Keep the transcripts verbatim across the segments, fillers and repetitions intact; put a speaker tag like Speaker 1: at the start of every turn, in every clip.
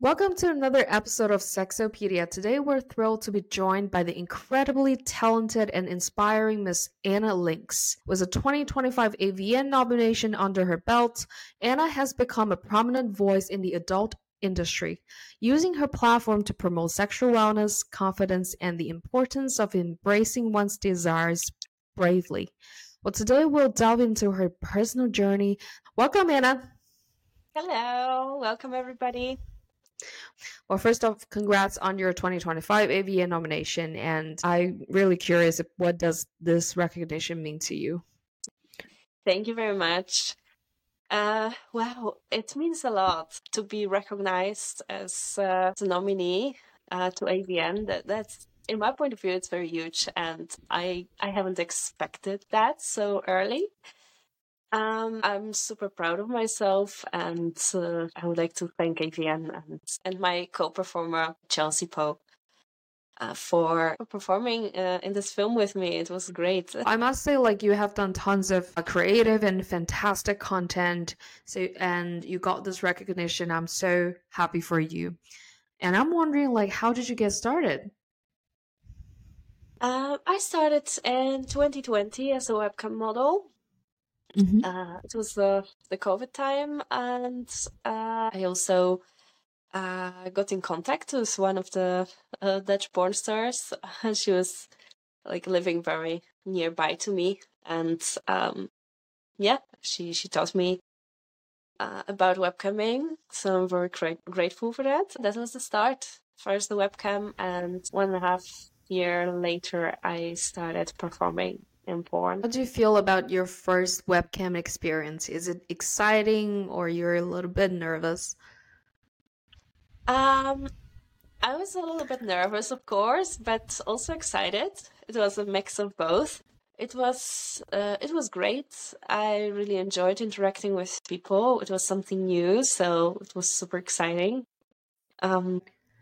Speaker 1: Welcome to another episode of Sexopedia. Today we're thrilled to be joined by the incredibly talented and inspiring Miss Anna Lynx. With a twenty twenty-five A V N nomination under her belt, Anna has become a prominent voice in the adult industry, using her platform to promote sexual wellness, confidence, and the importance of embracing one's desires bravely. Well, today we'll delve into her personal journey. Welcome, Anna.
Speaker 2: Hello, welcome everybody.
Speaker 1: Well, first off, congrats on your twenty twenty-five A V N nomination, and I'm really curious, what does this recognition mean to you?
Speaker 2: Thank you very much. Uh, wow, it means a lot to be recognized as uh, a nominee uh, to A V N. That, that's, in my point of view, it's very huge, and I I haven't expected that so early. Um, I'm super proud of myself, and uh, I would like to thank A V N and, and my co-performer, Chelsea Poe, uh, for, for performing uh, in this film with me. It was great.
Speaker 1: I must say, like, you have done tons of uh, creative and fantastic content, so and you got this recognition. I'm so happy for you. And I'm wondering, like, how did you get started?
Speaker 2: Uh, I started in twenty twenty as a webcam model.
Speaker 1: Mm-hmm.
Speaker 2: Uh, it was the, the COVID time, and uh, I also uh, got in contact with one of the uh, Dutch porn stars. She was like living very nearby to me, and um, yeah, she she taught me uh, about webcamming. So I'm very gra- grateful for that. That was the start. First the webcam, and one and a half year later, I started performing in porn.
Speaker 1: How do you feel about your first webcam experience? Is it exciting, or you're a little bit nervous?
Speaker 2: Um, I was a little bit nervous, of course, but also excited. It was a mix of both. It was uh, it was great. I really enjoyed interacting with people. It was something new, so it was super exciting. Um,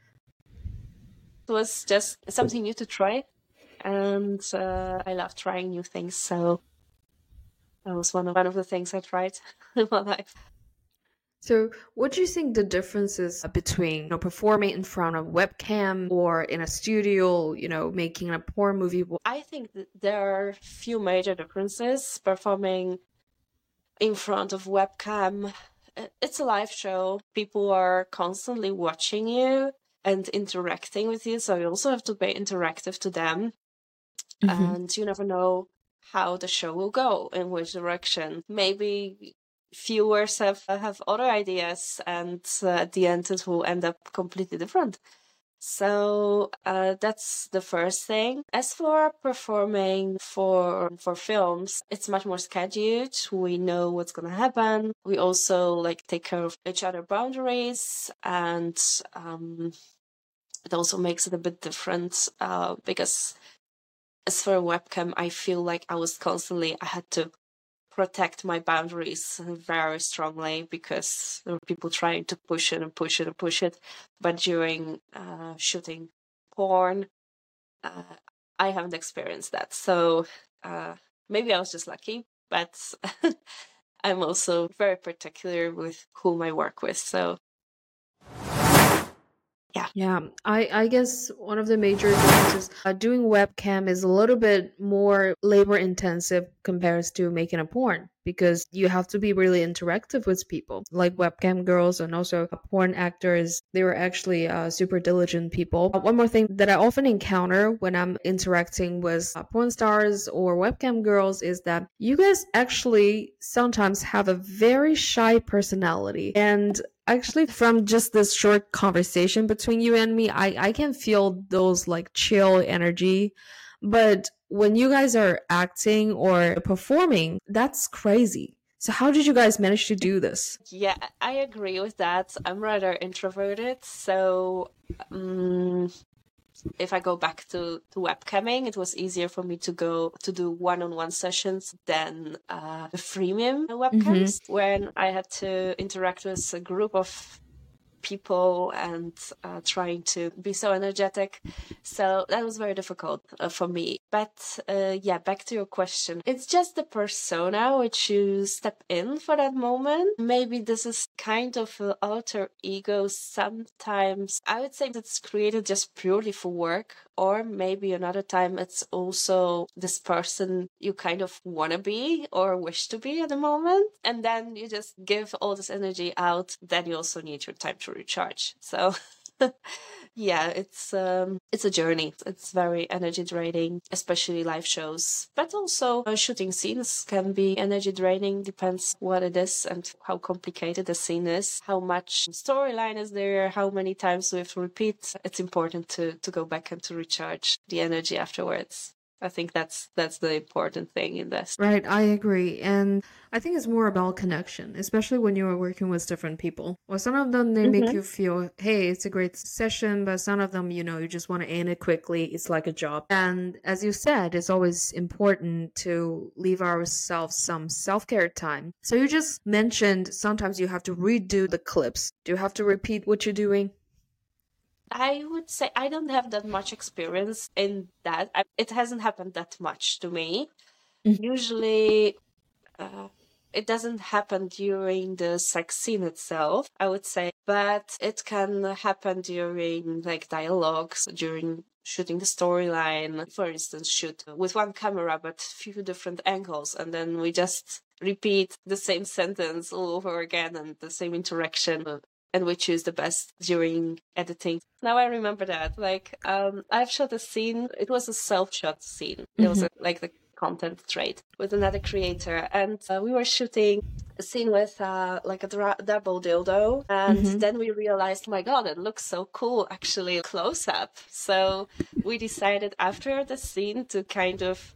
Speaker 2: it was just something new to try, and uh, I love trying new things. So that was one of one of the things I tried in my life.
Speaker 1: So, what do you think the differences between, you know, performing in front of webcam or in a studio, you know, making a porn movie?
Speaker 2: I think that there are few major differences. Performing in front of webcam, it's a live show. People are constantly watching you and interacting with you, so you also have to be interactive to them. Mm-hmm. And you never know how the show will go, in which direction. Maybe viewers have have other ideas, and uh, at the end it will end up completely different. So uh, that's the first thing. As for performing for for films, it's much more scheduled. We know what's gonna happen. We also like take care of each other boundaries, and um, it also makes it a bit different uh, because as for a webcam, I feel like I was constantly I had to protect my boundaries very strongly because there were people trying to push it and push it and push it. But during uh, shooting porn, uh, I haven't experienced that. So uh, maybe I was just lucky, but I'm also very particular with whom I work with. So yeah.
Speaker 1: Yeah, I, I guess one of the major differences uh, doing webcam is a little bit more labor intensive compared to making a porn, because you have to be really interactive with people. Like webcam girls and also porn actors, they were actually uh, super diligent people. Uh, one more thing that I often encounter when I'm interacting with uh, porn stars or webcam girls is that you guys actually sometimes have a very shy personality. And actually, from just this short conversation between you and me, I, I can feel those like chill energy. But when you guys are acting or performing, that's crazy. So how did you guys manage to do this?
Speaker 2: Yeah, I agree with that. I'm rather introverted, so um, if I go back to, to webcamming, it was easier for me to go to do one-on-one sessions than uh, the freemium webcams, mm-hmm. when I had to interact with a group of people and uh, trying to be so energetic. So that was very difficult uh, for me. But uh, yeah, back to your question. It's just the persona which you step in for that moment. Maybe this is kind of an alter ego sometimes. I would say it's created just purely for work, or maybe another time it's also this person you kind of want to be or wish to be at the moment. And then you just give all this energy out. Then you also need your time to recharge. So... yeah, it's um it's a journey. It's very energy draining, especially live shows. But also uh, shooting scenes can be energy draining, depends what it is and how complicated the scene is, how much storyline is there, how many times we have to repeat. It's important to to go back and to recharge the energy afterwards. I think that's that's the important thing in this.
Speaker 1: Right, I agree. And I think it's more about connection, especially when you are working with different people. Well, some of them, they make
Speaker 2: Mm-hmm.
Speaker 1: you feel, hey, it's a great session, but some of them, you know, you just want to end it quickly. It's like a job. And as you said, it's always important to leave ourselves some self-care time. So you just mentioned sometimes you have to redo the clips. Do you have to repeat what you're doing?
Speaker 2: I would say I don't have that much experience in that. I, it hasn't happened that much to me.
Speaker 1: Mhm.
Speaker 2: Usually, uh, it doesn't happen during the sex scene itself, I would say, but it can happen during like dialogues, during shooting the storyline. For instance, shoot with one camera but few different angles, and then we just repeat the same sentence all over again and the same interaction. And we choose the best during editing. Now I remember that. Like, um, I've shot a scene. It was a self-shot scene. It was a, like the content trade with another creator, and uh, we were shooting a scene with uh, like a dra- double dildo, and
Speaker 1: Mhm.
Speaker 2: then we realized, oh my god, it looks so cool actually close up. So we decided after the scene to kind of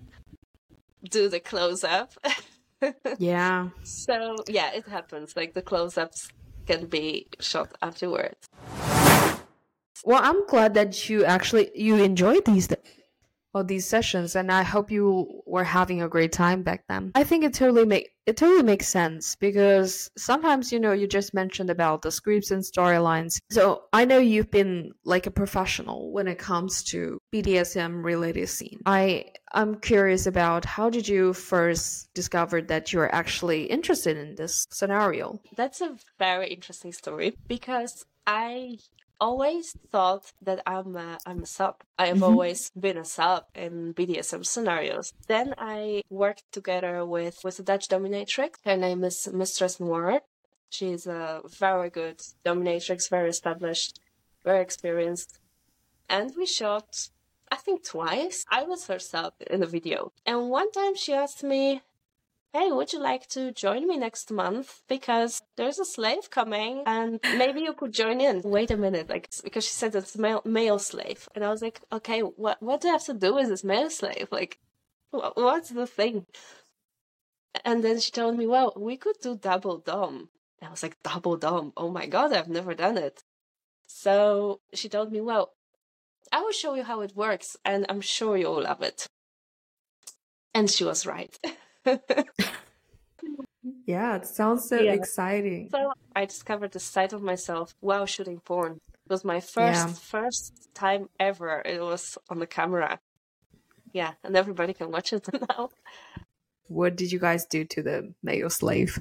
Speaker 2: do the close up.
Speaker 1: Yeah.
Speaker 2: So yeah, it happens. Like the close ups can be shot afterwards.
Speaker 1: Well, I'm glad that you actually you enjoyed these well, these sessions, and I hope you were having a great time back then. I think it totally make it totally makes sense because sometimes, you know, you just mentioned about the scripts and storylines. So I know you've been like a professional when it comes to B D S M related scene. I I'm curious about how did you first discover that you're actually interested in this scenario?
Speaker 2: That's a very interesting story because I always thought that I'm a, I'm a sub. I have
Speaker 1: Mhm.
Speaker 2: always been a sub in B D S M scenarios. Then I worked together with, with a Dutch dominatrix. Her name is Mistress Noir. She's a very good dominatrix, very established, very experienced. And we shot, I think twice. I was her sub in the video. And one time she asked me, hey, would you like to join me next month? Because there's a slave coming and maybe you could join in. Wait a minute, like, because she said it's male, male slave. And I was like, okay, what, what do I have to do with this male slave? Like, wh- what's the thing? And then she told me, well, we could do double dom. And I was like, double dom? Oh my God, I've never done it. So she told me, well, I will show you how it works and I'm sure you'll love it. And she was right.
Speaker 1: Yeah, it sounds so
Speaker 2: Yeah.
Speaker 1: exciting.
Speaker 2: So I discovered the side of myself while shooting porn. It was my first
Speaker 1: Yeah.
Speaker 2: first time ever. It was on the camera. Yeah, and everybody can watch it now.
Speaker 1: What did you guys do to the male slave?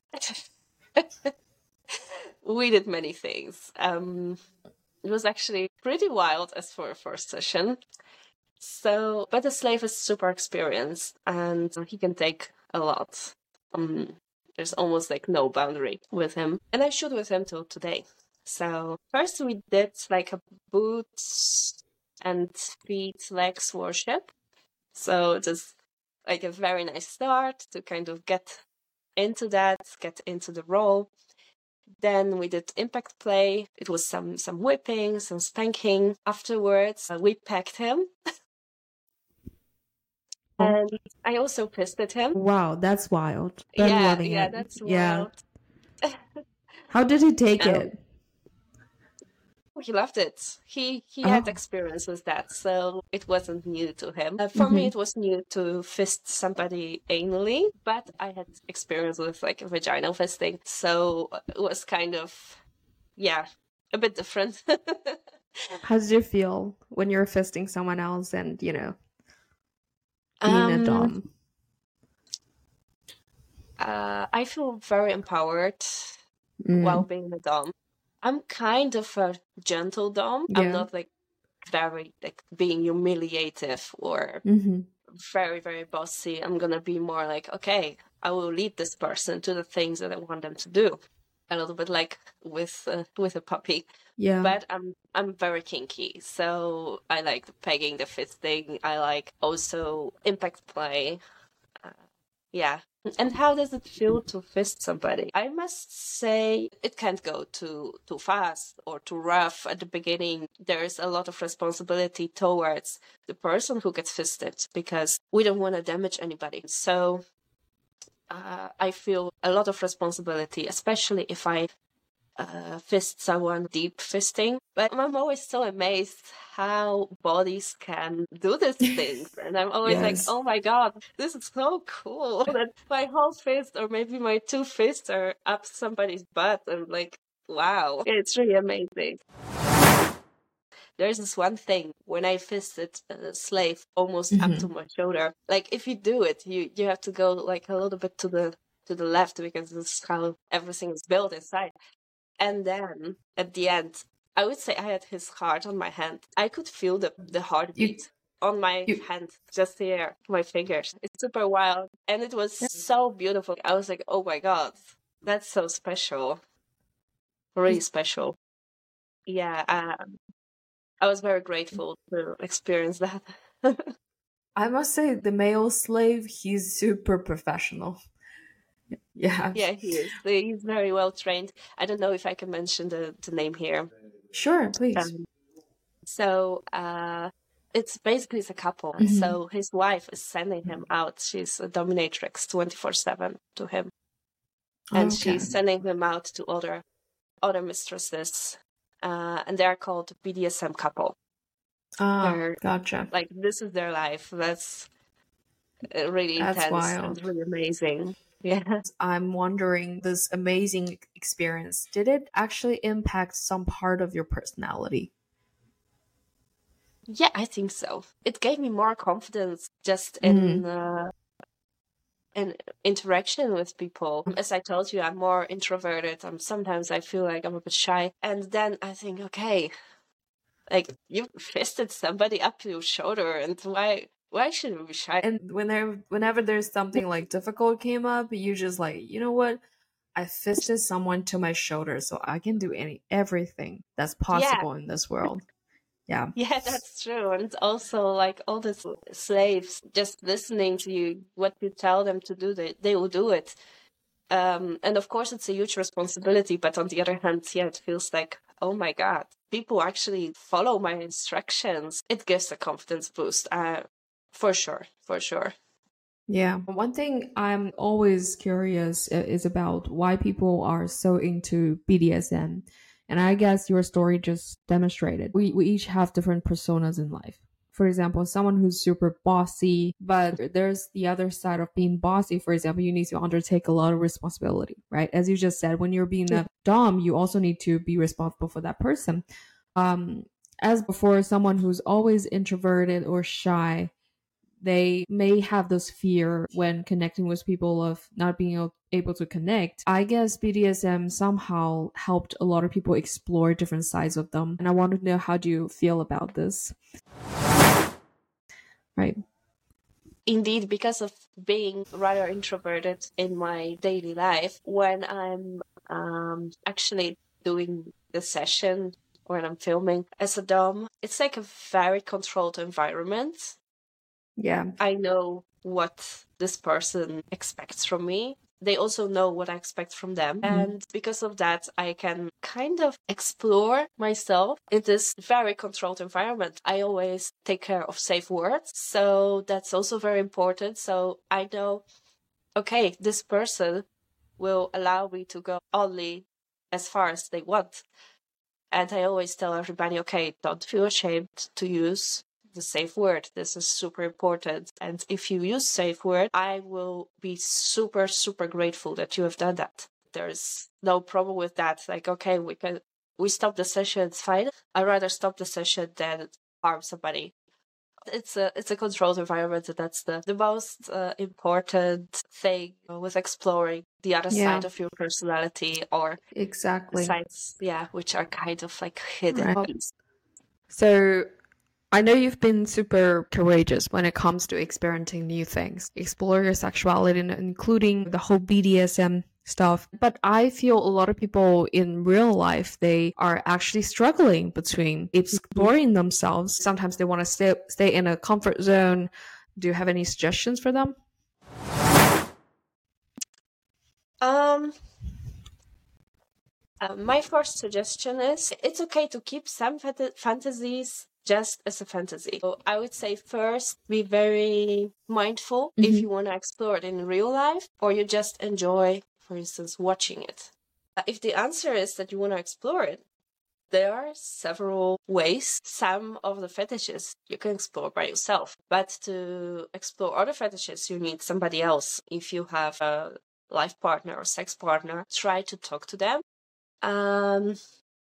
Speaker 2: We did many things. Um, it was actually pretty wild as for a first session. So, but the slave is super experienced and he can take a lot. Um, there's almost like no boundary with him. And I shoot with him till today. So first we did like a boots and feet legs worship. So just like a very nice start to kind of get into that, get into the role. Then we did impact play. It was some some whipping, some spanking. Afterwards, uh, we pecked him. And I also pissed at him.
Speaker 1: Wow, that's wild. But I'm
Speaker 2: Yeah,
Speaker 1: loving
Speaker 2: yeah,
Speaker 1: it.
Speaker 2: that's
Speaker 1: Yeah.
Speaker 2: wild.
Speaker 1: How did he take
Speaker 2: Um,
Speaker 1: it?
Speaker 2: he loved it. He he
Speaker 1: Oh.
Speaker 2: had experience with that, so it wasn't new to him. Uh, for me,
Speaker 1: Mhm.
Speaker 2: it was new to fist somebody anally, but I had experience with like vaginal fisting, so it was kind of, yeah, a bit different.
Speaker 1: How did you feel when you're fisting someone else and, you know, being a
Speaker 2: Um,
Speaker 1: dom?
Speaker 2: uh, I feel very empowered while
Speaker 1: Mm,
Speaker 2: being a dom. I'm kind of a gentle dom. I'm
Speaker 1: yeah.
Speaker 2: not like very like being humiliative or
Speaker 1: Mm-hmm.
Speaker 2: very, very bossy. I'm gonna be more like, okay, I will lead this person to the things that I want them to do. A little bit like with uh, with a puppy.
Speaker 1: Yeah.
Speaker 2: But I'm I'm very kinky, so I like the pegging, the fisting. I like also impact play. Uh, yeah. And how does it feel to fist somebody? I must say it can't go too too fast or too rough at the beginning. There's a lot of responsibility towards the person who gets fisted because we don't want to damage anybody. So uh, I feel a lot of responsibility, especially if I uh, fist someone deep fisting. But I'm always so amazed how bodies can do these things. And I'm always like,
Speaker 1: Yes.
Speaker 2: oh my God, this is so cool that my whole fist or maybe my two fists are up somebody's butt. I'm like, wow, it's really amazing. There's this one thing when I fisted a slave almost up to
Speaker 1: Mm-hmm.
Speaker 2: my shoulder. Like if you do it, you you have to go like a little bit to the to the left because this is how everything is built inside. And then at the end, I would say I had his heart on my hand. I could feel the, the
Speaker 1: You
Speaker 2: heartbeat on my
Speaker 1: you
Speaker 2: hand, just here, my fingers. It's super wild. And it was so beautiful. I was like, oh my God, that's so special. Really special. Yeah, um, I was very grateful to experience that.
Speaker 1: I must say the male slave, he's super professional. Yeah.
Speaker 2: Yeah, he is. He's very well trained. I don't know if I can mention the, the name here.
Speaker 1: Sure, please.
Speaker 2: Um, So uh, it's basically it's a couple.
Speaker 1: Mm-hmm.
Speaker 2: So his wife is sending him out. She's a dominatrix twenty-four seven to him. And
Speaker 1: Okay.
Speaker 2: she's sending him out to other other mistresses. Uh, and they're called B D S M couple.
Speaker 1: Ah,
Speaker 2: They're
Speaker 1: gotcha.
Speaker 2: like, this is their life. That's uh, really
Speaker 1: That's
Speaker 2: intense and
Speaker 1: wild.
Speaker 2: really amazing. Yeah.
Speaker 1: I'm wondering, this amazing experience, did it actually impact some part of your personality?
Speaker 2: Yeah, I think so. It gave me more confidence just
Speaker 1: Mm.
Speaker 2: in uh, in interaction with people. As I told you, I'm more introverted. I'm sometimes I feel like I'm a bit shy, and then I think, okay, like you fisted somebody up your shoulder, and why why should we be shy?
Speaker 1: And when there, whenever there's something like difficult came up, you just like, you know what? I fisted someone to my shoulder, so I can do any everything that's
Speaker 2: Yeah,
Speaker 1: possible in this world. Yeah.
Speaker 2: yeah, that's true. And also, like all the s- slaves just listening to you, what you tell them to do, they they will do it. Um, and of course, it's a huge responsibility. But on the other hand, yeah, it feels like, oh my God, people actually follow my instructions. It gives a confidence boost. Uh, for sure, for sure.
Speaker 1: Yeah. One thing I'm always curious i- is about why people are so into B D S M. And I guess your story just demonstrated. We we each have different personas in life. For example, someone who's super bossy, but there's the other side of being bossy. For example, you need to undertake a lot of responsibility, right? As you just said, when you're being
Speaker 2: Yeah.
Speaker 1: a dom, you also need to be responsible for that person. Um, as before, someone who's always introverted or shy, they may have this fear when connecting with people of not being able able to connect. I guess B D S M somehow helped a lot of people explore different sides of them. And I want to know, how do you feel about this? Right.
Speaker 2: Indeed, because of being rather introverted in my daily life, when I'm um, actually doing the session, when I'm filming as a dom, it's like a very controlled environment.
Speaker 1: Yeah.
Speaker 2: I know what this person expects from me. They also know what I expect from them.
Speaker 1: Mhm.
Speaker 2: And because of that, I can kind of explore myself in this very controlled environment. I always take care of safe words. So that's also very important. So I know, okay, this person will allow me to go only as far as they want. And I always tell everybody, okay, don't feel ashamed to use the safe word. This is super important. And if you use safe word, I will be super, super grateful that you have done that. There's no problem with that. Like, okay, we can, we stop the session, it's fine. I'd rather stop the session than harm somebody. It's a it's a controlled environment. That's the the most uh, important thing with exploring the other
Speaker 1: Yeah.
Speaker 2: side of your personality, or the
Speaker 1: Exactly.
Speaker 2: sides, yeah, which are kind of like hidden
Speaker 1: Right.
Speaker 2: hobbies.
Speaker 1: So I know you've been super courageous when it comes to experimenting new things, explore your sexuality, and including the whole B D S M stuff. But I feel a lot of people in real life, they are actually struggling between exploring themselves. Sometimes they want to stay stay in a comfort zone. Do you have any suggestions for them?
Speaker 2: Um, uh, my first suggestion is it's okay to keep some fant- fantasies just as a fantasy. So I would say first be very mindful if
Speaker 1: Mhm.
Speaker 2: you want to explore it in real life, or you just enjoy, for instance, watching it. Uh, If the answer is that you want to explore it, there are several ways. Some of the fetishes you can explore by yourself, but to explore other fetishes, you need somebody else. If you have a life partner or sex partner, try to talk to them. Um,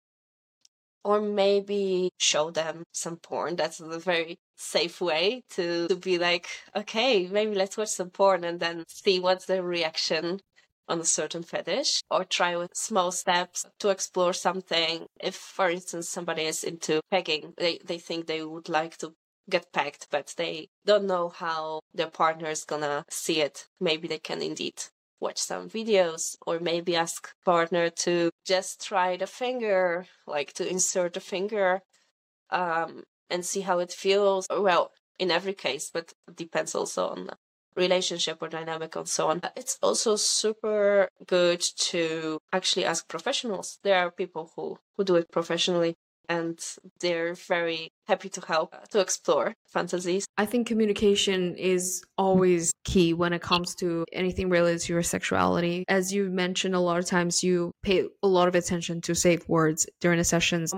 Speaker 2: or maybe show them some porn. That's a very safe way to, to be like, okay, maybe let's watch some porn and then see what's their reaction on a certain fetish, or try with small steps to explore something. If, for instance, somebody is into pegging, they, they think they would like to get pegged, but they don't know how their partner is gonna see it. Maybe they can indeed watch some videos, or maybe ask partner to just try the finger, like to insert the finger um, and see how it feels. Well, in every case, but it depends also on the relationship or dynamic and so on. It's also super good to actually ask professionals. There are people who, who do it professionally, and they're very happy to help uh, to explore fantasies.
Speaker 1: I think communication is always key when it comes to anything related to your sexuality. As you mentioned, a lot of times you pay a lot of attention to safe words during the sessions.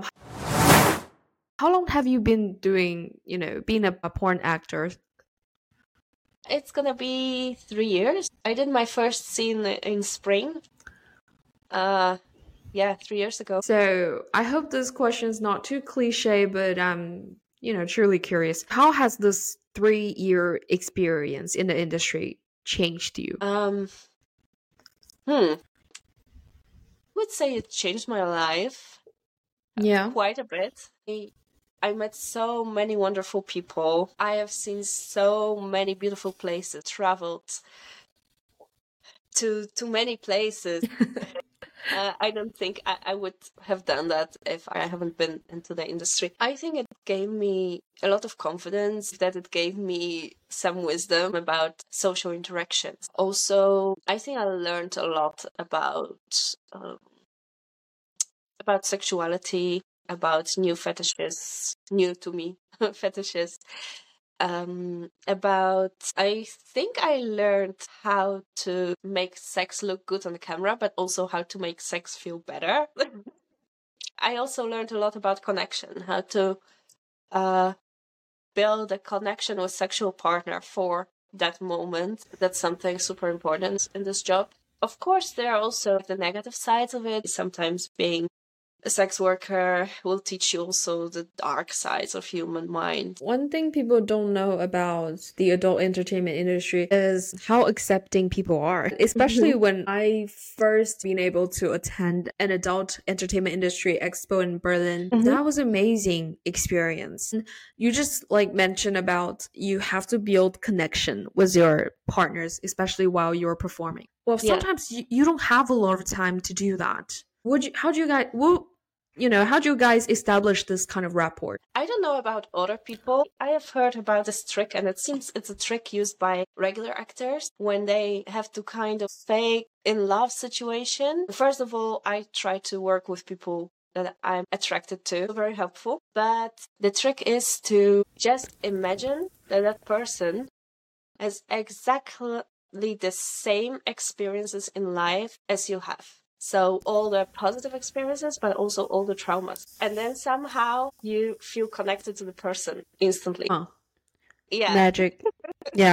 Speaker 1: How long have you been doing, you know, being a, a porn actor?
Speaker 2: It's gonna be three years. I did my first scene in spring. Uh, yeah, three years ago.
Speaker 1: So I hope this question is not too cliche, but I'm, you know, truly curious. How has this three year experience in the industry changed you?
Speaker 2: Um, hmm. Would say it changed my life
Speaker 1: Yeah.
Speaker 2: quite a bit. I, I met so many wonderful people. I have seen so many beautiful places, traveled to to many places. Uh, I don't think I, I would have done that if I haven't been into the industry. I think it gave me a lot of confidence, that it gave me some wisdom about social interactions. Also, I think I learned a lot about um, about sexuality, about new fetishes, new to me fetishes. Um, about, I think I learned how to make sex look good on the camera, but also how to make sex feel better. I also learned a lot about connection, how to uh, build a connection with sexual partner for that moment. That's something super important in this job. Of course, there are also the negative sides of it. Sometimes being a sex worker will teach you also the dark sides of human mind.
Speaker 1: One thing people don't know about the adult entertainment industry is how accepting people are. Especially
Speaker 2: Mhm.
Speaker 1: when I first been able to attend an adult entertainment industry expo in Berlin.
Speaker 2: Mhm.
Speaker 1: That was an amazing experience. You just like mentioned about you have to build connection with your partners, especially while you're performing. Well,
Speaker 2: Yeah.
Speaker 1: sometimes you, you don't have a lot of time to do that. Would you, how do you guys, well, you know, how do you guys establish this kind of rapport?
Speaker 2: I don't know about other people. I have heard about this trick, and it seems it's a trick used by regular actors when they have to kind of fake in love situation. First of all, I try to work with people that I'm attracted to. Very helpful. But the trick is to just imagine that that person has exactly the same experiences in life as you have. So all the positive experiences, but also all the traumas. And then somehow you feel connected to the person instantly.
Speaker 1: Huh.
Speaker 2: Yeah.
Speaker 1: Magic. Yeah.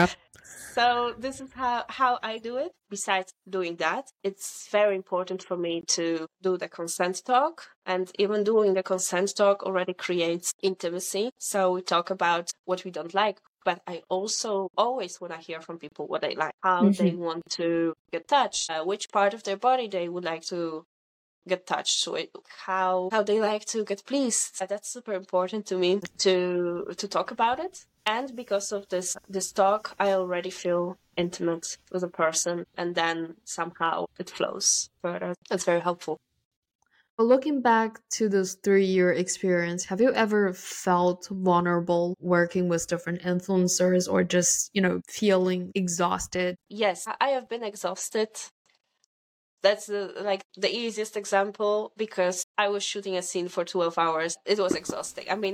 Speaker 2: So this is how, how I do it. Besides doing that, it's very important for me to do the consent talk. And even doing the consent talk already creates intimacy. So we talk about what we don't like. But I also always want to hear from people what they like, how they
Speaker 1: Mhm.
Speaker 2: want to get touched, uh, which part of their body they would like to get touched with, how how they like to get pleased. Uh, That's super important to me to to talk about it. And because of this this talk, I already feel intimate with a person, and then somehow it flows further. It's very helpful.
Speaker 1: But looking back to this three year experience, have you ever felt vulnerable working with different influencers or just, you know, feeling exhausted?
Speaker 2: Yes, I I have been exhausted. That's the, like the easiest example because I was shooting a scene for twelve hours. It was exhausting. I mean,